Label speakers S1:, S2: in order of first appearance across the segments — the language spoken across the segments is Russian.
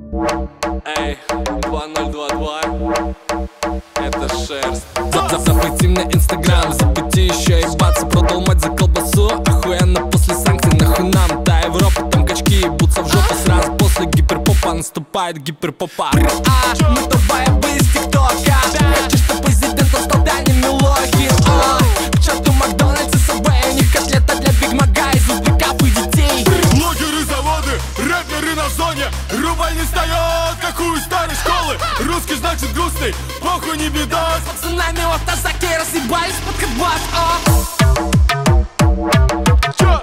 S1: Эй, 2022. Это шерсть. Запусти мне инстаграм, запусти еще ебаться. Продал мать за колбасу, охуенно после санкций. Нахуй нам та Европа, там качки ебутся в жопу. Сразу после гиперпопа наступает гиперпопа. Мы тупая бы из тиктока. Хочу, чтоб президентом стал Даня Милохин. К черту Макдональдс и Сабвей, у них котлета для Биг Мага из узбеков и детей.
S2: Блогеры, заводы, рэперы на зоне. Рубль не встает, как у старой школы. Русский значит грустный, похуй не беда.
S1: С пацанами в автозаке разъебались под кадбас.
S2: Чё?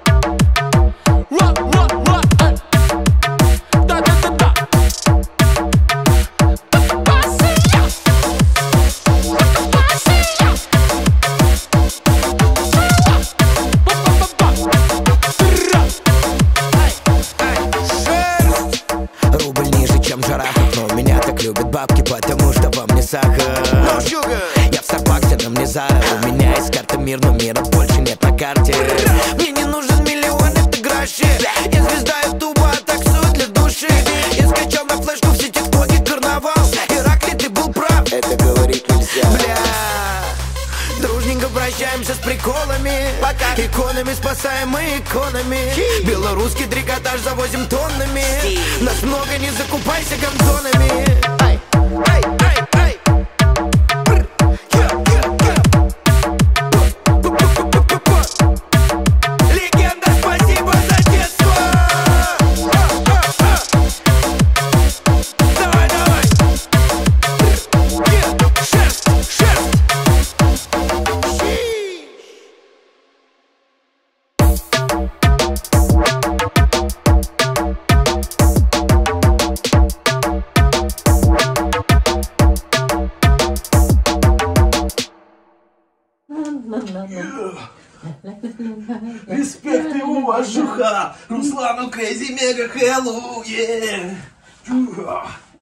S1: Да-да-да-да.
S3: Рубль ниже, чем жара, но меня так любят бабки, потому что во мне сахар. Я в Старбаксе, но мне Зара. У меня есть карта мир, но мира больше нет на карте. Мне не нужен миллион, это гроши. Я звезда ютуба, таксую для души. Я скачал на флешку все тиктоки, карнавал. Иракли, ты был прав, это говорить нельзя. Бля, дружненько прощаемся с приколами. Пока иконами спасаем мы иконами. Белорусский трикотаж завозим тоннами. Нас много, не закупайся гандонами. Ай, ай, ай, ай. Легенда, спасибо за детство. Давай, давай. Шерсть, шерсть.
S4: Респект и уважуха Руслану Крейзи Мега Хэллоу,